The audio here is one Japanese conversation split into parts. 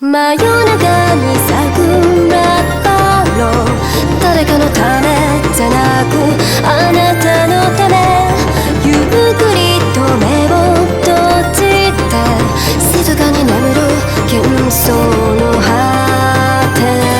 真夜中に咲くラッパロ誰かのためじゃなくあなたのためゆっくりと目を閉じて静かに眠る喧騒の果て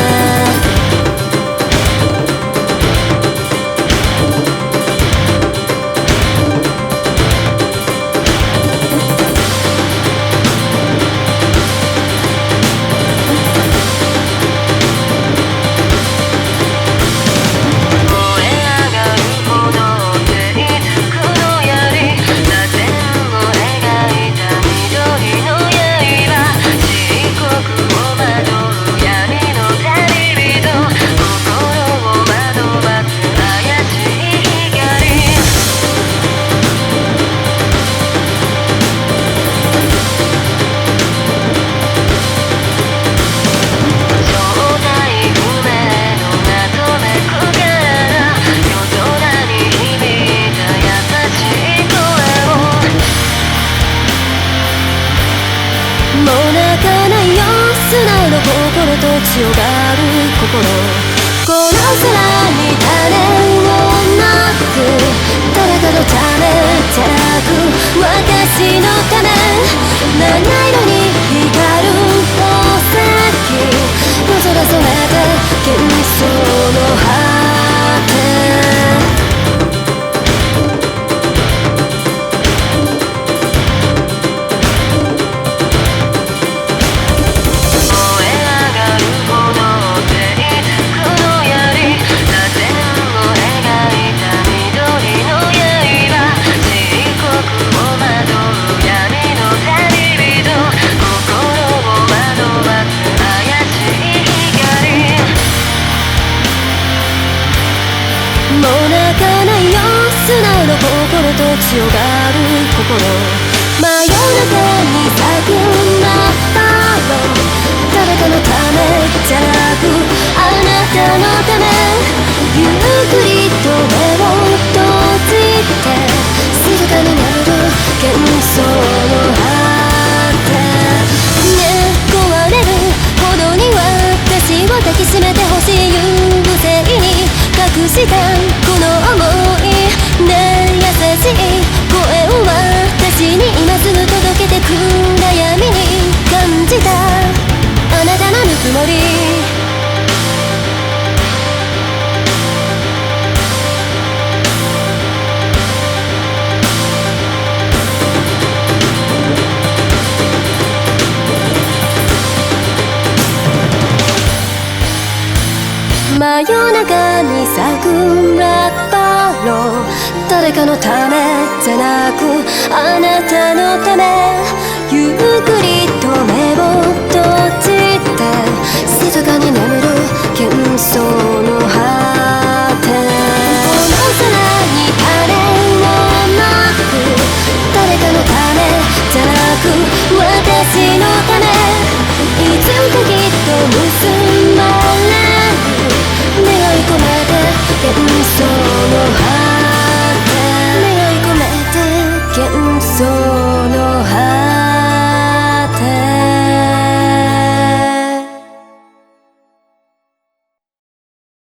もう泣かないよ素直な心と強がる心この空に種をまく誰かのためじゃなく私のため七色に光る宝石夜空染めて幻想の果てもう泣かないよ素直な心と強がる心真夜中に咲くラッパロ誰かのためじゃなくあなたのためゆっくりと目を閉じて静かになる幻想の果てね壊れるほどに私を抱きしめてほしい優勢に隠したこの想いねえ優しい声を私に今すぐ届けて暗闇に感じたあなたのぬくもり真夜中に咲くラッパロ誰かのためじゃなくあなたのため